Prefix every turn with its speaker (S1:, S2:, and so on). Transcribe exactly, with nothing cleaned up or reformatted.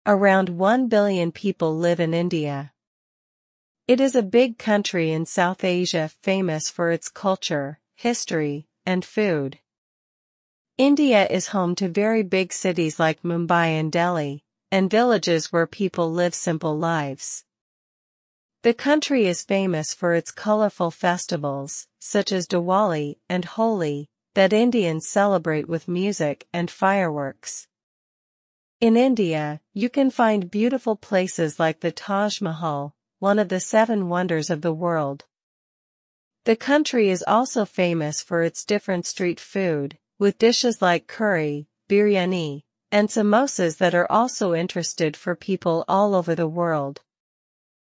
S1: Around one billion people live in India. It is a big country in South Asia famous for its culture, history, and food. India is home to very big cities like Mumbai and Delhi, and villages where people live simple lives. The country is famous for its colorful festivals, such as Diwali and Holi, that Indians celebrate with music and fireworks. In India, you can find beautiful places like the Taj Mahal, one of the seven wonders of the world. The country is also famous for its different street food, with dishes like curry, biryani, and samosas that are also interested for people all over the world.